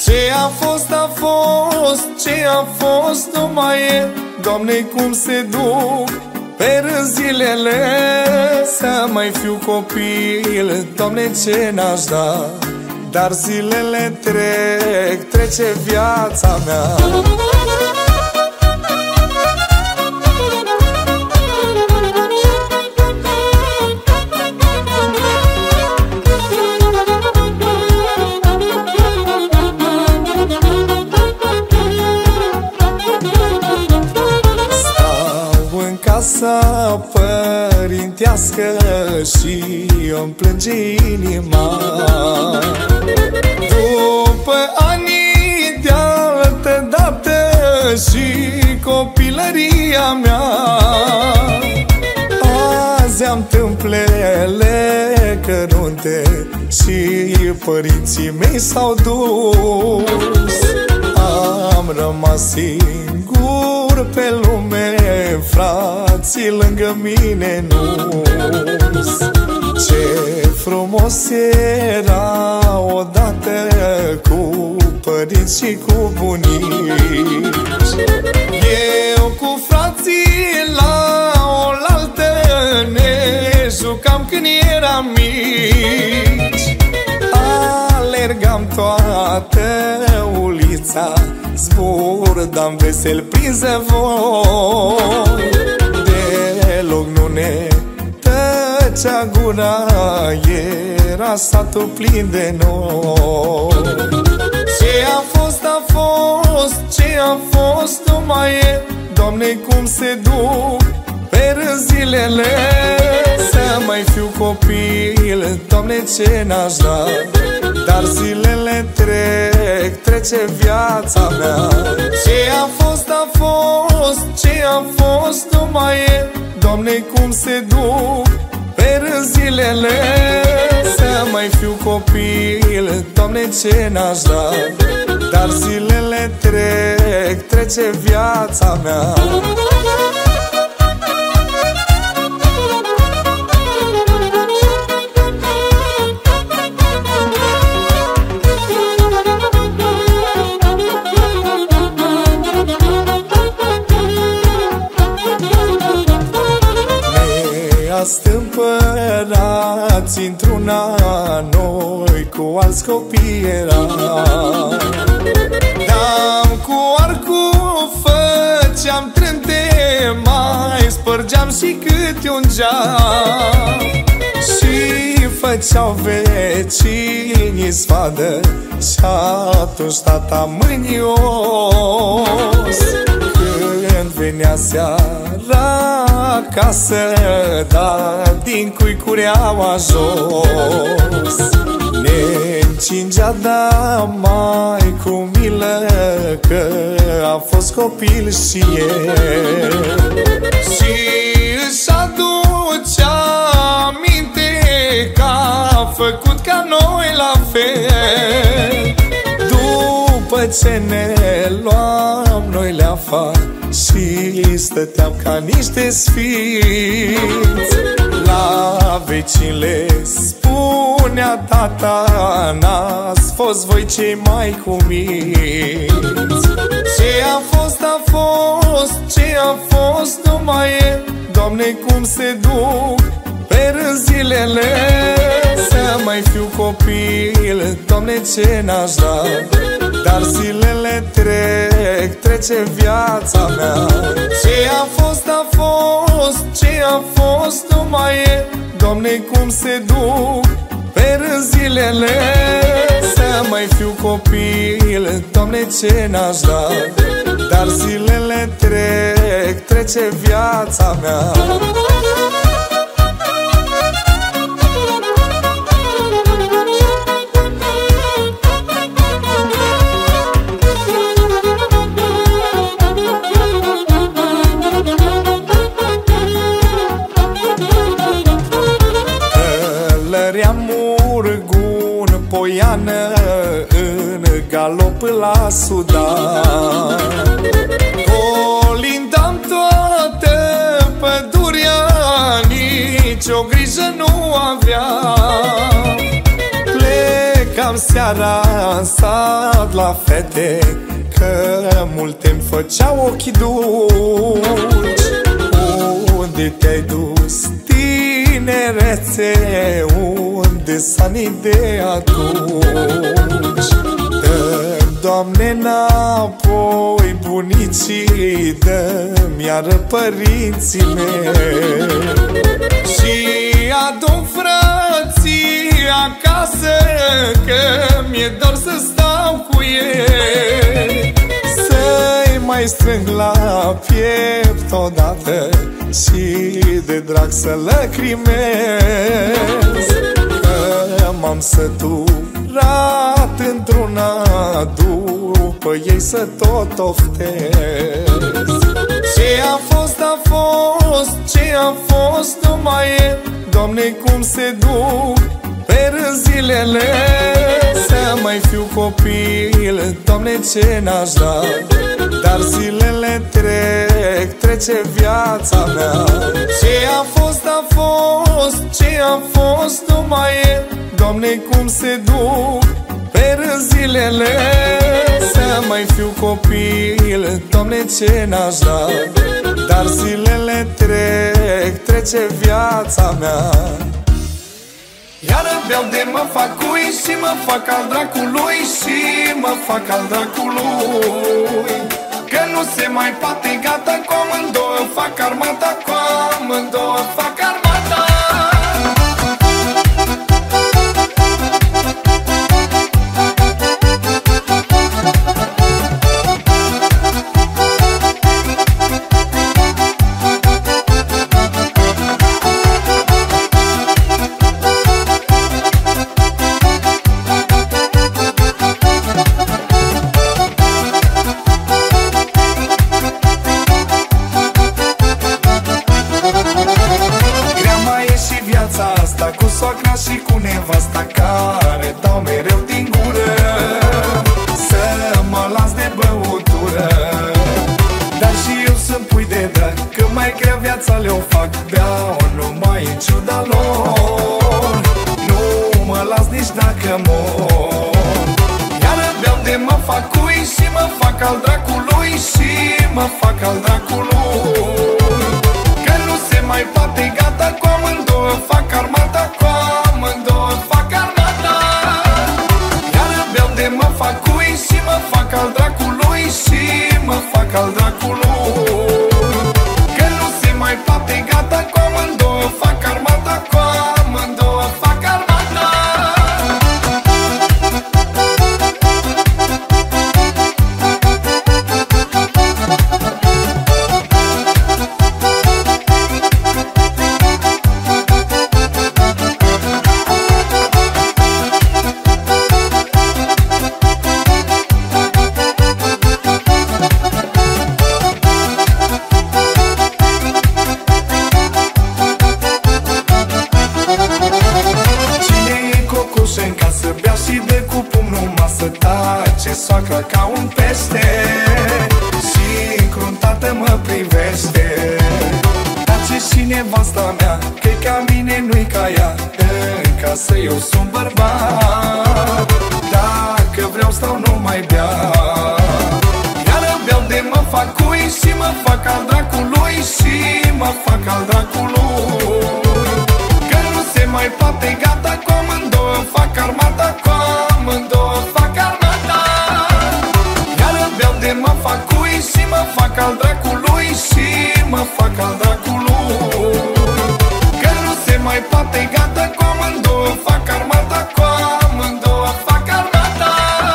Ce a fost, a fost, ce a fost nu mai e. Doamne, cum se duc pe rând zilele, să mai fiu copil, Doamne, ce n-aș da. Dar zilele trec, trece viața mea. Casa părintească și îmi plânge inima. După ani de altă dată și copilăria mea, azi am tâmplele cărunte și părinții mei s-au dus. Am rămas singur pe lume, frații lângă mine nu-s. Ce frumos era odată cu părinți și cu bunici. Eu cu frații la oaltă ne jucam când eram mici. Alergam toată ulița, zburdam vesel prin zăvoi. Deloc nu ne tăcea gura, era satul plin de noi. Ce a fost, a fost, ce a fost nu mai e. Doamne, cum se duc pe rând zilele, să mai fiu copil, Doamne, ce n-aș da. Dar zilele trec, trece viața mea. Ce a fost, a fost, ce a fost nu mai e. Doamne, cum se duc pe rând zilele, să mai fiu copil, Doamne, ce n-aș da. Dar zilele trec, trece viața mea. Stâmpărați într-una, noi cu alți copii eram. Dar cu arcul făceam trânte, mai spărgeam și câte un geam. Și făceau vecinii sfadă și atunci tata mânios. Când venea seara acasă, dar din cui cureaua jos, ne încingea, da, mai cu milă, că a fost copil și el. Și își aducea aminte că a făcut ca noi la fel. După ce ne luam noi leafa și stăteam ca niște sfinți, la vecini le spunea tata, n-ați fost voi cei mai cuminți. Ce a fost, a fost, ce a fost nu mai e. Doamne, cum se duc pe rând zilele, să mai fiu copil, Doamne, ce n-aș da. Dar zilele trec, trece viața mea. Ce a fost, a fost, ce a fost nu mai e. Doamne, cum se duc pe rând zilele, să mai fiu copil, Doamne, ce n-aș da. Dar zilele trec, trece viața mea. Călăream urgun, poiană, în galop la Sudan. Colindam toată pădurea, nici o grijă nu aveam. mergeam seara în sat la fete, că multe îmi făceau ochii dulci. Unde te-ai dus, tinerețe? Unde s anii de atunci? Dă-mi, Doamne, înapoi bunicii, dă-mi iară părinții mei și adu-mi frații acasă, că mi-e dor să stau cu ei, să-i mai strâng la piept odată și de drag să lăcrimez, că m-am săturat într-una, după ei să tot oftez. Ce a fost, a fost, ce a fost nu mai e, Doamne, cum se duc pe zilele. Să mai fiu copil, Doamne, ce n-aș da, dar zilele trec, trece viața mea. Ce a fost, a fost, ce a fost nu mai e, Doamne, cum se duc pe zilele. Să mai fiu copil, Doamne, ce n-aș da, dar zilele trec, trece viața mea. Iară beau de mă fac cui și mă fac al dracului, și mă fac al dracului, că nu se mai poate, gata, cu amândouă fac armata, cu amândouă fac armata. Asta cu soacra și cu nevasta, care dau mereu din gură să mă las de băutură. Dar și eu sunt pui de drag, că mai grea viața le-o fac, beau numai în ciuda lor, nu mă las nici dacă mor. Iară beau de mă fac cui și mă fac al dracului, și mă fac al dracului, că nu se mai poate, gata, cu amândouă fac armata, cu amândouă fac armata. Iară beau de mă fac cui și mă fac al dracului, și mă fac al dracului, că nu se mai poate, gata, cu amândouă fac armata, cu amândouă fac armata. Soacră ca un pește și încruntată mă privește. Tace și nevasta mea, că-i ca mine, nu-i ca ea. În casă eu sunt bărbat, dacă vreau stau, nu mai beau. Iară beau de mă fac cui și mă fac al dracului, și mă fac al dracului, că nu se mai poate, gata, cu amândouă fac armata, cu amândouă fac armata. Mă fac cui și mă fac al dracului, și mă fac al dracului, că nu se mai poate, gata, cu amândouă fac armata, cu amândouă fac armata.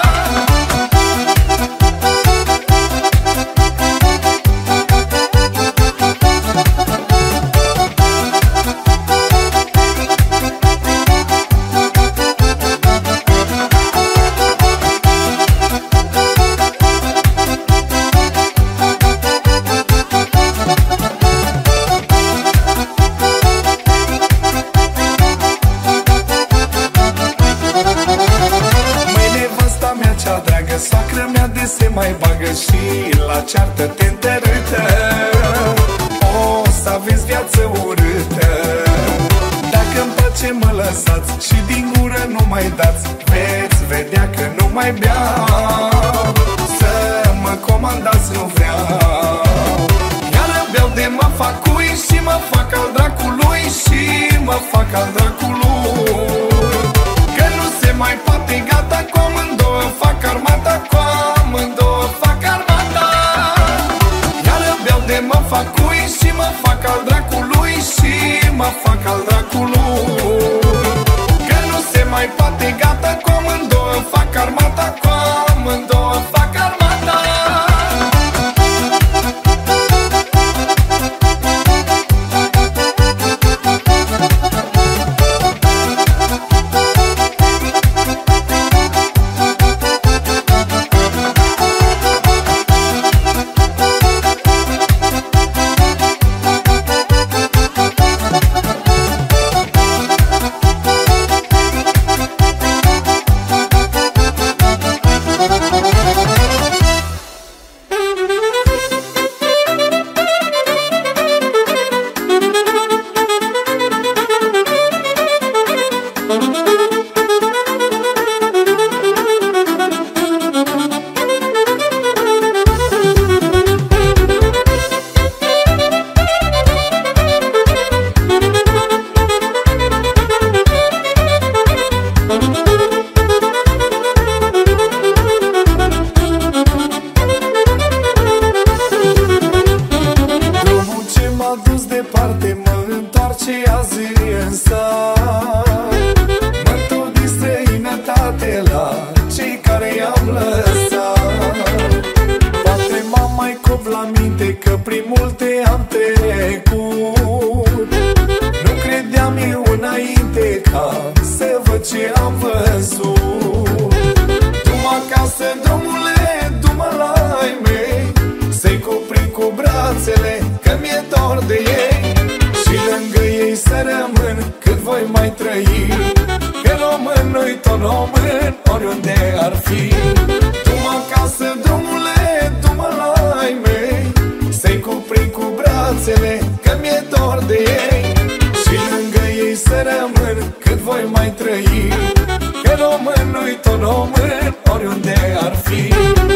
Soacră mea de se mai bagă și la ceartă te întărâtă. O să aveți viață urâtă, dacă în pace mă lăsați și din gură nu mai dați. Veți vedea că nu mai beau, să mă comandați nu vreau. Iară beau de mă fac cui și mă fac al dracului, și mă fac al dracului. Că nu se mai poate, gata, cu amândouă fac armata, cu amândouă fac armata. Iară beau de mă fac cui și mă fac al dracului, și mă fac al dracului. Că nu se mai poate, gata, cu amândouă fac armata, cu amândouă fac armata. Departe mă întoarce azi în sat, mă întorc din străinătate la cei care i-am lăsat. Poate m-am mai cop la minte că prin multe am trecut. Nu credeam eu înainte ca să văd ce am văzut. Du-mă acasă, dromule, du-mă la ai mei, să-i cuprind cu brațele, că mi-e dor de ei. Și lângă ei să rămân cât voi mai trăi, că român, noi tot român, oriunde ar fi. Du-mă acasă, dromule, du-mă la ai mei, să-i cuprind cu brațele, că mi-e dor de ei. Și lângă ei să rămân cât voi mai trăi, că român, noi tot român, oriunde ar fi.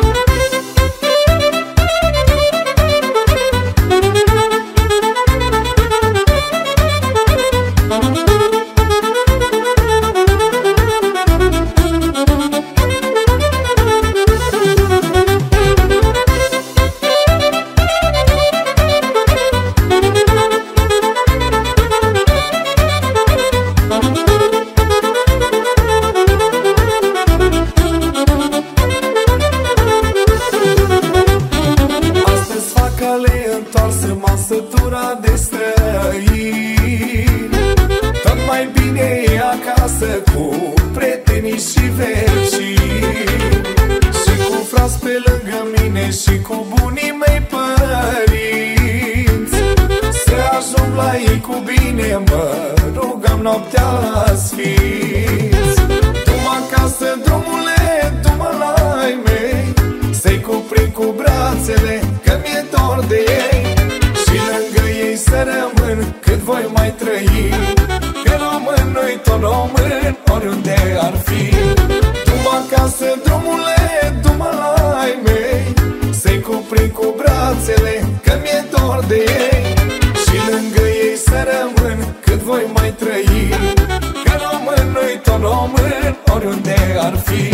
M-am săturat de străini, tot mai bine e acasă cu prietenii și vecini, și cu frați pe lângă mine și cu bunii mei părinți. Să ajung la ei cu bine, mă rugam noaptea la sfinți. Du-mă acasă, dromule, du-mă la ai mei, să-i cuprind cu brațele, că mi-e dor de ei. Și lângă ei să rămân cât voi mai trăi, că român, noi tot român, oriunde ar fi. Du-mă acasă, dromule, du-mă la ai mei, să-i cuprind cu brațele, că mi-e dor de ei. Și lângă ei să rămân cât voi mai trăi, că român, noi tot român, oriunde ar fi.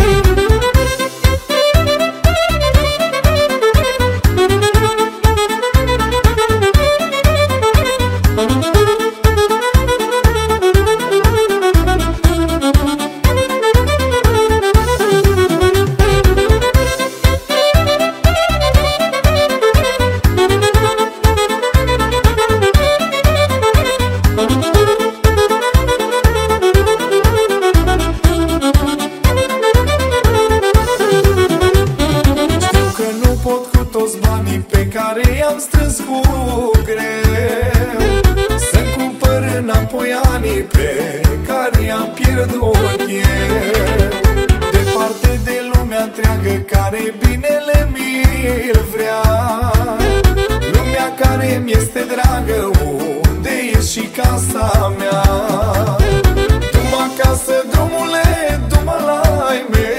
Pe care i-am strâns cu greu, să-mi cumpăr înapoi anii pe care i-am pierdut eu. Departe de lumea întreagă care binele mi-l vrea, lumea care mi-este dragă, unde e și casa mea. Du-mă acasă, dromule, du-mă la ai mei,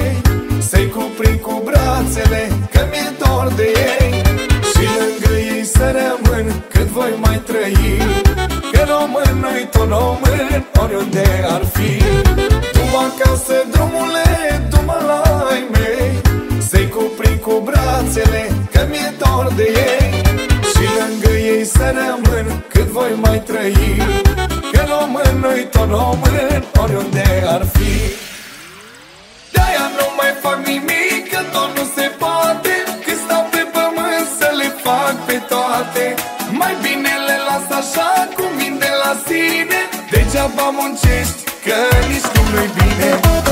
brațele, că mi-e dor de ei, și lângă ei să rămân cât voi mai trăi. Că român, noi tot român, oriunde ar fi. Du-mă acasă, drumule, du-mă la ai mei, să-i cuprind cu brațele, că mi-e dor de ei, și lângă ei să rămân cât voi mai trăi. Că român, noi tot român, oriunde ar fi. De-aia nu mai fac nimic, că tot nu se poate, când stau pe pământ să le fac pe toate. Mai bine le las așa cum vin de la sine, degeaba muncești, că nici cum nu-i bine.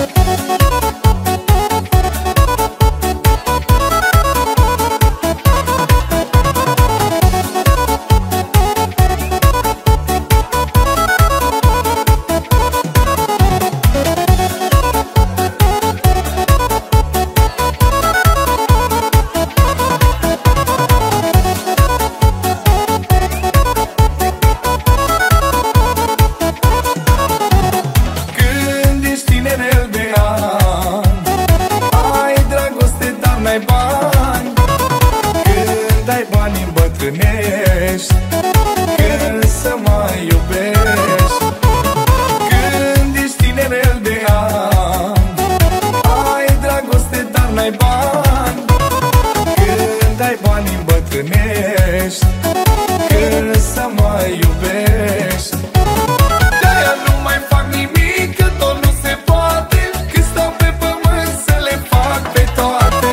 Când ai bani îmbătrânești, când să mai iubești. Când ești tinerel de ani, ai dragoste, dar n-ai bani. Când ai bani îmbătrânești, când să mai iubești. De-aia nu mai fac nimic, că tot nu se poate, când stau pe pământ să le fac pe toate.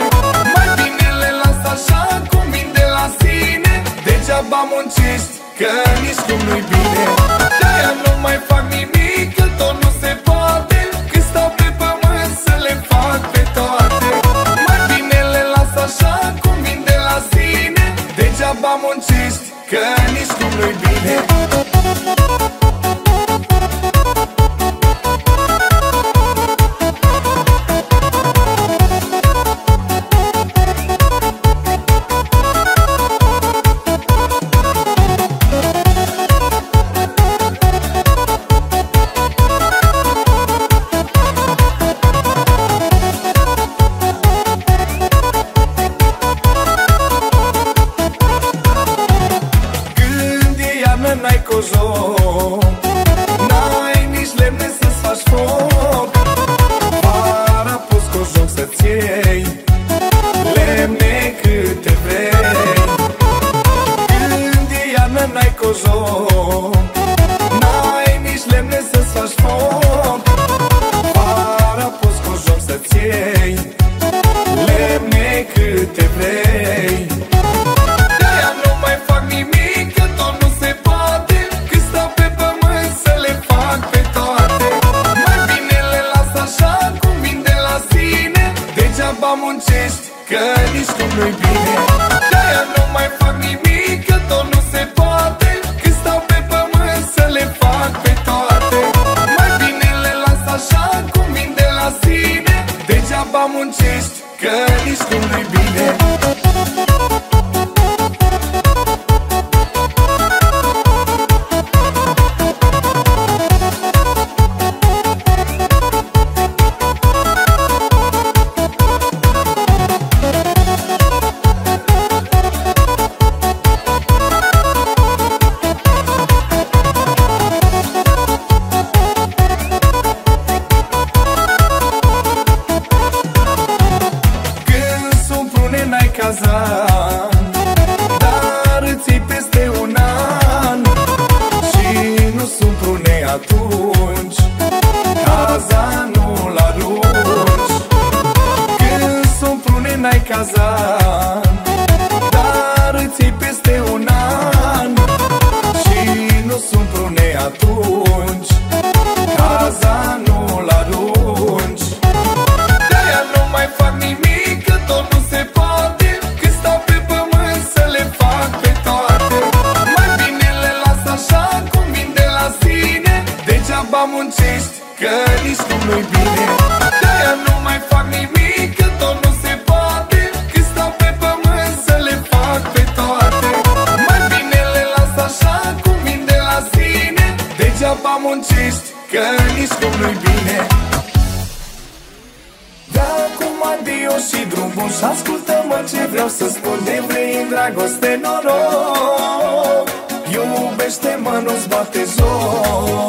Așa cum vin de la sine, degeaba muncești, că nici cum nu-i bine. De-aia nu mai fac nimic, că tot nu se poate, când stau pe pământ să le fac pe toate. Mai bine le las așa cum vin de la sine, degeaba muncești, că nici cum nu-i bine. N-ai cojoc, n-ai nici lemne să-ți faci foc. Vara poți cojoc să-ți iei lemne câte vrei. Când e iarnă n-ai cojoc, n-ai nici lemne să-ți faci foc. Vara poți cojoc să-ți iei lemne câte vrei. De-aia nu mai fac nimic, că tot nu se poate, când stau pe pământ să le fac pe toate. Mai bine le las așa cum vin de la sine, degeaba muncești, că nici cum nu-i bine. De-aia nu mai fac nimic, că tot nu se poate, când stau pe pământ să le fac pe toate. Mai bine le las așa cum vin de la sine, degeaba muncești, că nici cum nu-i bine. Dar îți iei peste un an și nu sunt prune atunci, cazanul arunci. Când sunt prune n-ai cazan, dar îți iei peste un an și nu sunt prune atunci, cazanul arunci. De-aia nu mai fac nimic, că tot nu se poate, când stau pe și drum bun și ascultă-mă ce vreau să spun. De vrei în dragoste noroc, iubește-mă, nu-ți bate joc.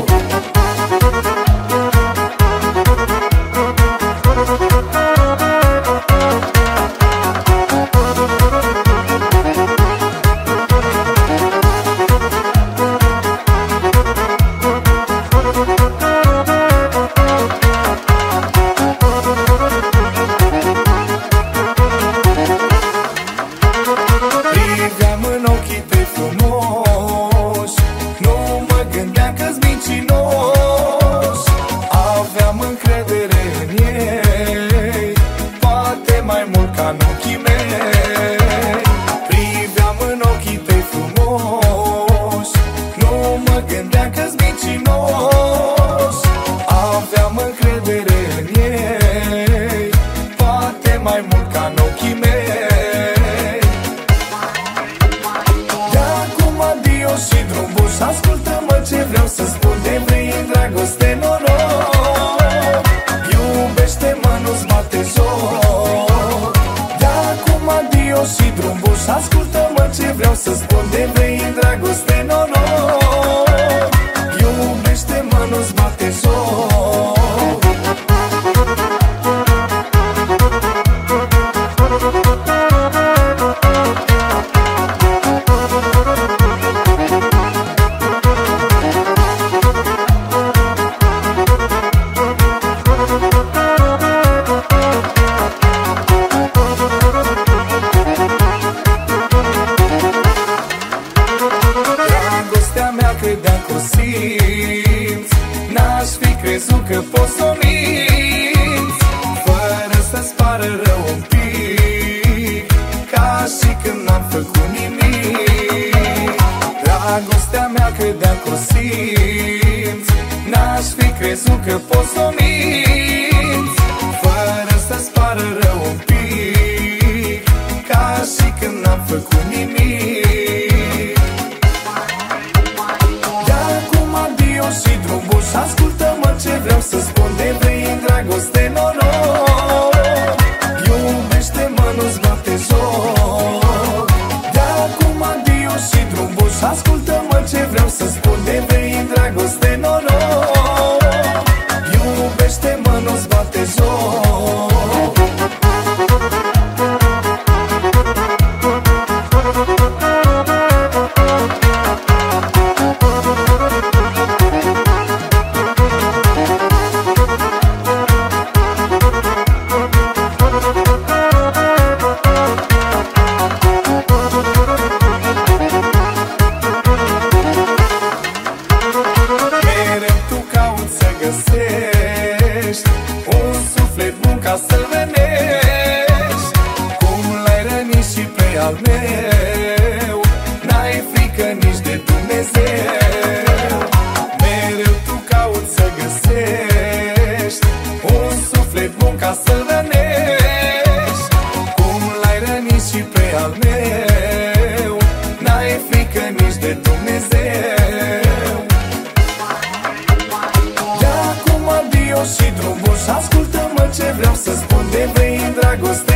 Priveam în ochii tăi frumoși, nu mă gândeam că-s mincinoși. Aveam încredere în ei, poate mai mult ca în ochii mei. Priveam în ochii tăi frumoși, nu mă gândeam că-s mincinoși. Aveam încredere în ei, poate mai mult ca în ochii mei. Și drum bun și ascultă-mă ce vreau să spun. De vrei în dragoste noroc, iubește-mă, nu-ți bate joc. De acum adio și drum bun și ascultă-mă ce vreau să spun. De vrei în dragoste noroc, iubește-mă, nu-ți bate joc. Credeam că o simți, n-aș fi crezut că poți să o minți, fără să-ți pară rău un pic, ca și când n-am făcut nimic. Dragostea mea credeam că o simți, n-aș fi crezut că poți să o minți, fără să-ți pară rău un pic, ca și când n-am făcut nimic. Și drum bun și ascultă-mă ce vreau să spun. De vrei în dragoste noroc, iubește-mă, nu-ți bate joc. De acum adio și drum bun și ascultă-mă ce vreau să spun. De vrei în dragoste noroc, iubește-mă, nu-ți bate joc. Găsești un suflet bun ca să-l venești. Cum l-ai rănit și pe al meu, n-ai frică nici de Dumnezeu. Mereu tu cauți să găsești un suflet bun ca să-l rănești. Cum l-ai rănit și pe al meu, n-ai frică nici de Dumnezeu. Și drum bun și ascultă-mă ce vreau să spun. De vrei în dragoste